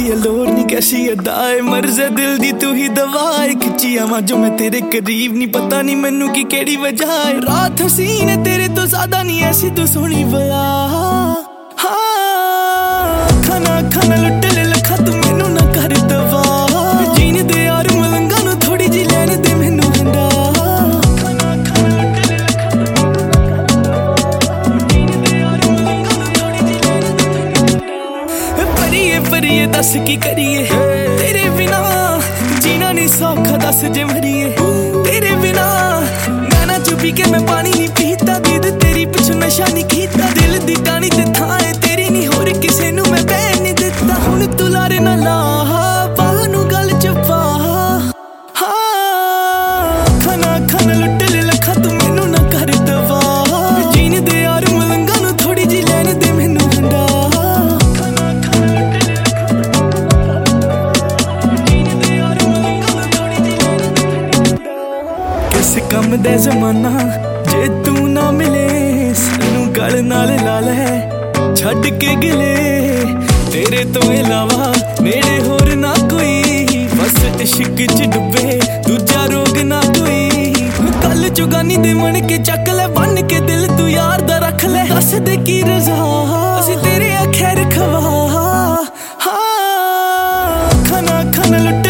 है लोर नहीं कैसी अदाए मर्ज़े दिल दी तू ही दवाए खिंची आवां जो मैं तेरे करीब नहीं पता नहीं मैनू की केड़ी वजह है रात हसीन है तेरे तो ज्यादा नहीं ऐसी तू सोहनी बला हाँ खाना खाना लुट ले लखा तू मैनू ना कर दवा जीने दे यार मलंगा नू थोड़ी जी लैन दे मैनू हंडा परिए दस की करिए तेरे बिना जीना नहीं सौखा दस जे मरिए तेरे बिना गाना चुपी के मैं पानी नहीं पीता दीद तेरी पिछू नशा नहीं कीता दिल दी टाणी ते थाए तेरी नहीं होर किसे नू मैं बैन नहीं दिता हुण तू लारे ना ला बाह नू गल च पा हाँ खाना खाना लुट ले लखा तू मैनू ना कर दवा जीने दे यार मलंगा नू थोड़ी जी लैन दे मैनू हंडा कम दे जमाना जे तू ना मिले सानू गल नाल ला लै छड्ड के गिले तेरे तो इलावा मेरे होर ना कोई बस इश्क च डुबे दूजा रोग ना कोई कल चुगानी दे मन के चक ले बन के दिल तू यार दा रख ले दस दे की रजा असी तेरे खैर खवा हाँ खाना खाना लुट